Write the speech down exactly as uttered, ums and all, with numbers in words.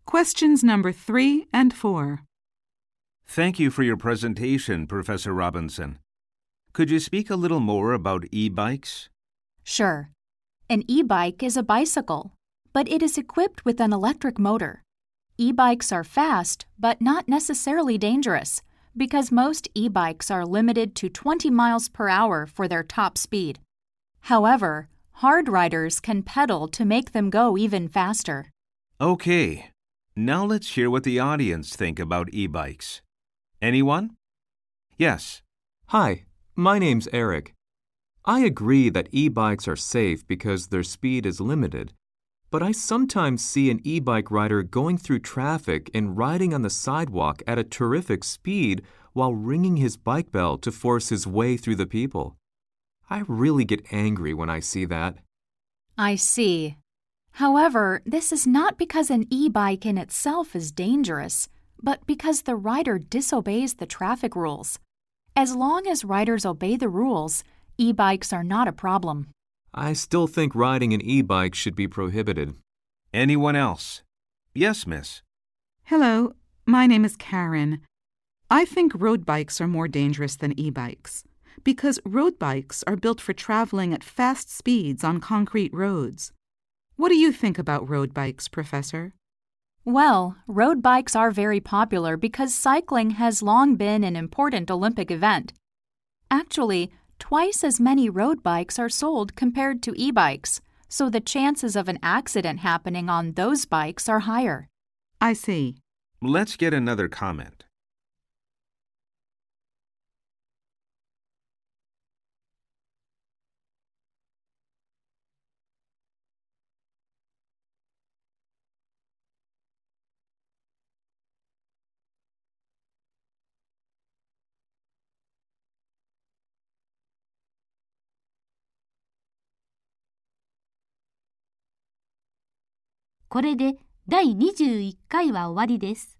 Questions number three and four. Thank you for your presentation, Professor Robinson. Could you speak a little more about e-bikes? Sure. An e-bike is a bicycle, but it is equipped with an electric motor. E-bikes are fast, but not necessarily dangerous, because most e-bikes are limited to twenty miles per hour for their top speed. However, hard riders can pedal to make them go even faster. Okay. Now let's hear what the audience think about e-bikes. Anyone? Yes. Hi, my name's Eric. I agree that e-bikes are safe because their speed is limited, but I sometimes see an e-bike rider going through traffic and riding on the sidewalk at a terrific speed while ringing his bike bell to force his way through the people. I really get angry when I see that. I see. However, this is not because an e-bike in itself is dangerous, but because the rider disobeys the traffic rules. As long as riders obey the rules, e-bikes are not a problem. I still think riding an e-bike should be prohibited. Anyone else? Yes, miss. Hello, my name is Karen. I think road bikes are more dangerous than e-bikes because road bikes are built for traveling at fast speeds on concrete roads. What do you think about road bikes, Professor? Well, road bikes are very popular because cycling has long been an important Olympic event. Actually, twice as many road bikes are sold compared to e-bikes, so the chances of an accident happening on those bikes are higher. I see. Let's get another comment. これでだいにじゅういっかいは終わりです。